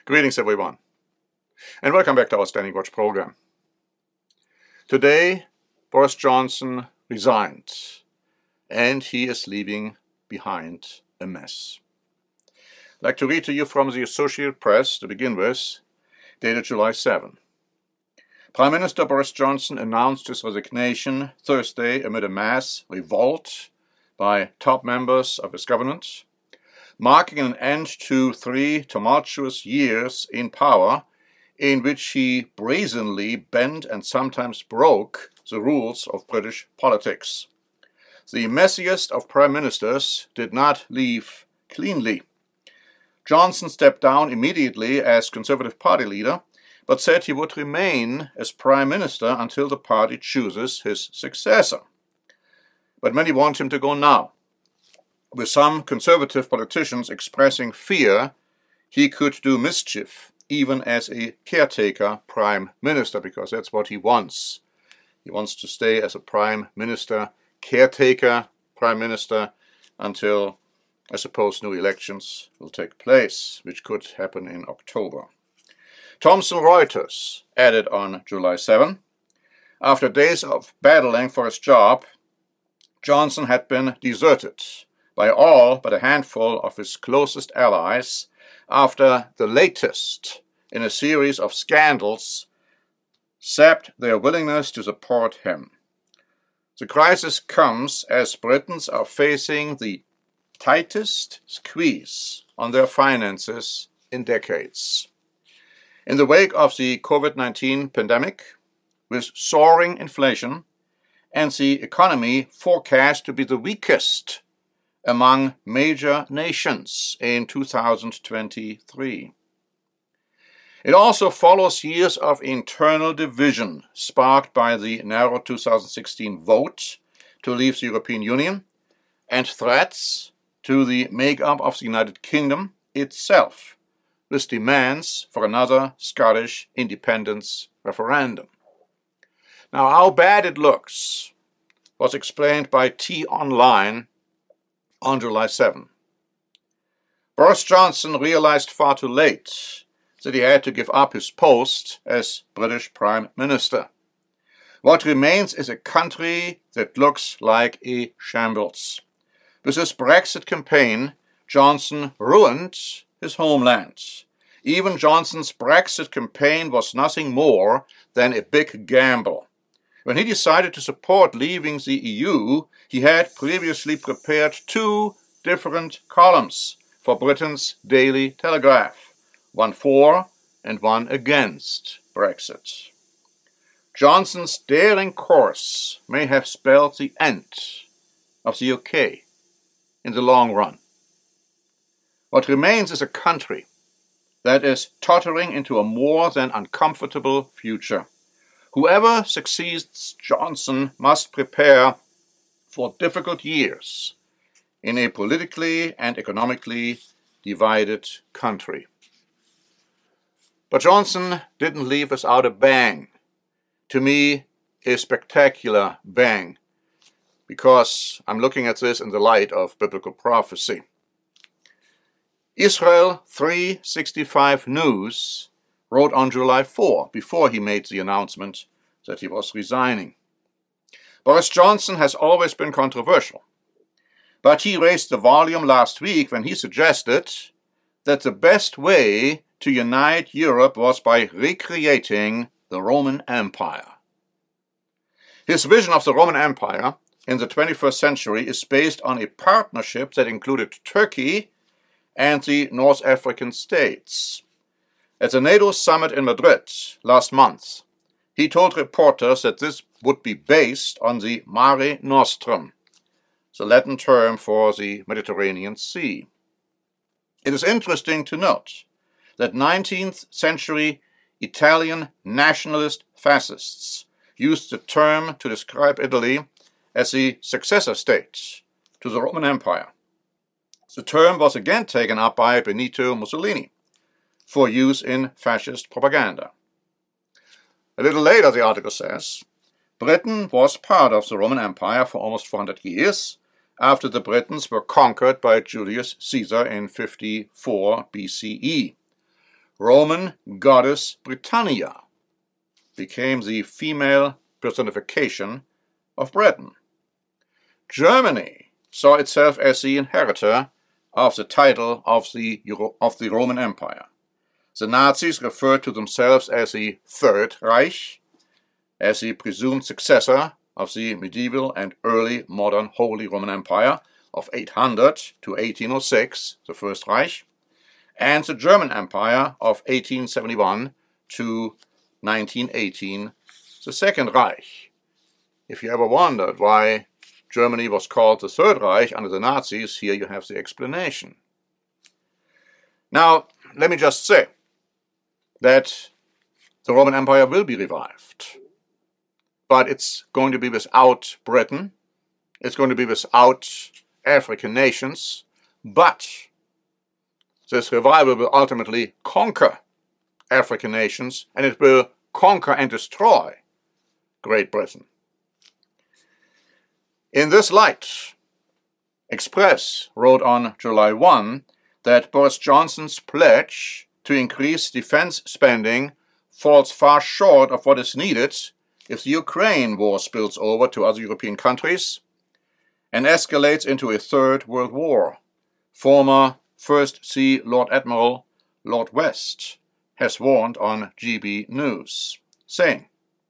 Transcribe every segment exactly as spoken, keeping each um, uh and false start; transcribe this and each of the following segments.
Greetings everyone, and welcome back to our Standing Watch program. Today, Boris Johnson resigned, and he is leaving behind a mess. I'd like to read to you from the Associated Press to begin with, dated July seventh. Prime Minister Boris Johnson announced his resignation Thursday amid a mass revolt by top members of his government, marking an end to three tumultuous years in power in which he brazenly bent and sometimes broke the rules of British politics. The messiest of prime ministers did not leave cleanly. Johnson stepped down immediately as Conservative Party leader, but said he would remain as prime minister until the party chooses his successor. But many want him to go now, with some Conservative politicians expressing fear he could do mischief even as a caretaker prime minister, because that's what he wants. He wants to stay as a prime minister, caretaker prime minister, until, I suppose, new elections will take place, which could happen in October. Thomson Reuters added on July seventh, after days of battling for his job, Johnson had been deserted by all but a handful of his closest allies after the latest in a series of scandals sapped their willingness to support him. The crisis comes as Britons are facing the tightest squeeze on their finances in decades. In the wake of the COVID nineteen pandemic, with soaring inflation and the economy forecast to be the weakest among major nations in two thousand twenty-three. It also follows years of internal division sparked by the narrow two thousand sixteen vote to leave the European Union and threats to the make-up of the United Kingdom itself, with demands for another Scottish independence referendum. Now, how bad it looks was explained by T-Online on July seventh. Boris Johnson realized far too late that he had to give up his post as British Prime Minister. What remains is a country that looks like a shambles. With his Brexit campaign, Johnson ruined his homeland. Even Johnson's Brexit campaign was nothing more than a big gamble. When he decided to support leaving the E U, he had previously prepared two different columns for Britain's Daily Telegraph, one for and one against Brexit. Johnson's daring course may have spelled the end of the U K in the long run. What remains is a country that is tottering into a more than uncomfortable future. Whoever succeeds Johnson must prepare for difficult years in a politically and economically divided country. But Johnson didn't leave without a bang. To me, a spectacular bang, because I'm looking at this in the light of biblical prophecy. Israel three sixty-five News wrote on July fourth, before he made the announcement that he was resigning. Boris Johnson has always been controversial, but he raised the volume last week when he suggested that the best way to unite Europe was by recreating the Roman Empire. His vision of the Roman Empire in the twenty-first century is based on a partnership that included Turkey and the North African states. At the NATO summit in Madrid last month, he told reporters that this would be based on the Mare Nostrum, the Latin term for the Mediterranean Sea. It is interesting to note that nineteenth century Italian nationalist fascists used the term to describe Italy as the successor state to the Roman Empire. The term was again taken up by Benito Mussolini for use in fascist propaganda. A little later, the article says, Britain was part of the Roman Empire for almost four hundred years, after the Britons were conquered by Julius Caesar in fifty-four B C E. Roman goddess Britannia became the female personification of Britain. Germany saw itself as the inheritor of the title of the, Euro of the Roman Empire. The Nazis referred to themselves as the Third Reich, as the presumed successor of the medieval and early modern Holy Roman Empire of eight hundred to eighteen oh six, the First Reich, and the German Empire of eighteen seventy-one to nineteen eighteen, the Second Reich. If you ever wondered why Germany was called the Third Reich under the Nazis, here you have the explanation. Now, let me just say that the Roman Empire will be revived, but it's going to be without Britain, it's going to be without African nations, but this revival will ultimately conquer African nations, and it will conquer and destroy Great Britain. In this light, Express wrote on July first that Boris Johnson's pledge to increase defense spending falls far short of what is needed if the Ukraine war spills over to other European countries and escalates into a third world war. Former First Sea Lord Admiral Lord West has warned on G B News, saying,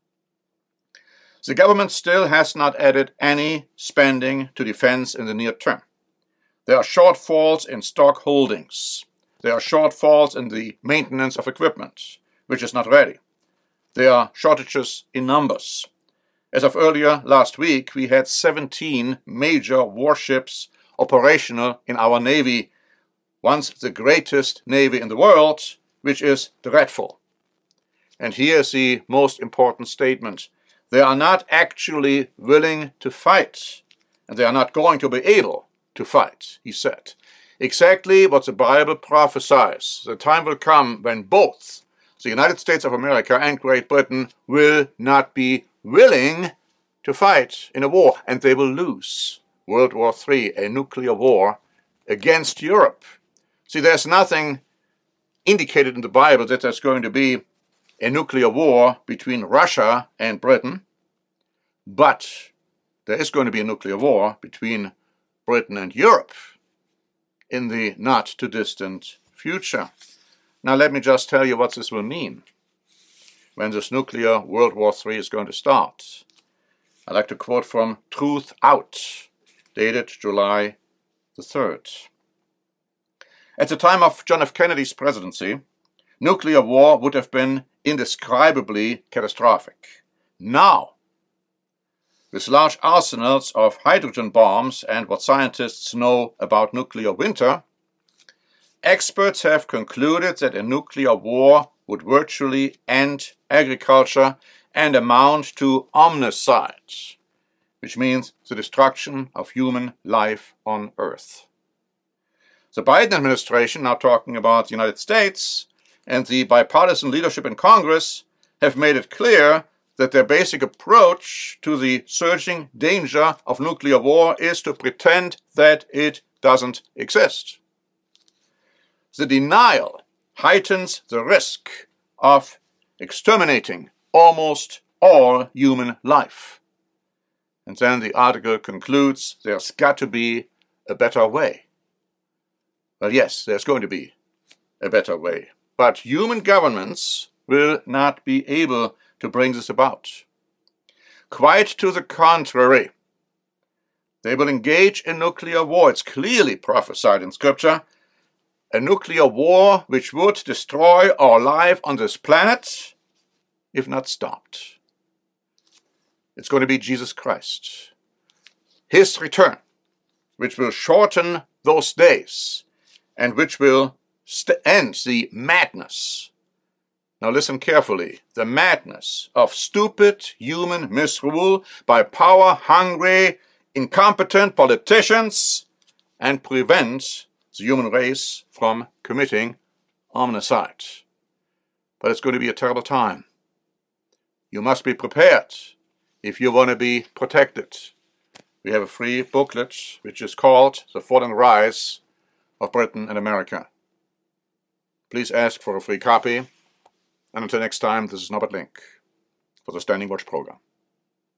"The government still has not added any spending to defense in the near term. There are shortfalls in stock holdings. There are shortfalls in the maintenance of equipment, which is not ready. There are shortages in numbers. As of earlier last week, we had seventeen major warships operational in our Navy, once the greatest Navy in the world, which is dreadful." And here's the most important statement. They are not actually willing to fight, and they are not going to be able to fight, he said. Exactly what the Bible prophesies. The time will come when both the United States of America and Great Britain will not be willing to fight in a war, and they will lose World War Three, a nuclear war against Europe. See, there's nothing indicated in the Bible that there's going to be a nuclear war between Russia and Britain, but there is going to be a nuclear war between Britain and Europe in the not-too-distant future. Now let me just tell you what this will mean when this nuclear World War Three is going to start. I'd like to quote from Truth Out, dated July the third. At the time of John F. Kennedy's presidency, nuclear war would have been indescribably catastrophic. Now, with large arsenals of hydrogen bombs and what scientists know about nuclear winter, experts have concluded that a nuclear war would virtually end agriculture and amount to omnicide, which means the destruction of human life on Earth. The Biden administration, now talking about the United States, and the bipartisan leadership in Congress have made it clear that their basic approach to the surging danger of nuclear war is to pretend that it doesn't exist. The denial heightens the risk of exterminating almost all human life. And then the article concludes there's got to be a better way. Well, yes, there's going to be a better way. But human governments will not be able to bring this about. Quite to the contrary. They will engage in nuclear war. It's clearly prophesied in Scripture. A nuclear war which would destroy our life on this planet if not stopped. It's going to be Jesus Christ. His return, which will shorten those days and which will st- end the madness. Now listen carefully. The madness of stupid human misrule by power-hungry, incompetent politicians and prevent the human race from committing omnicide. But it's going to be a terrible time. You must be prepared if you want to be protected. We have a free booklet which is called The Fall and Rise of Britain and America. please ask for a free copy. And until next time, this is Norbert Link for the Standing Watch program.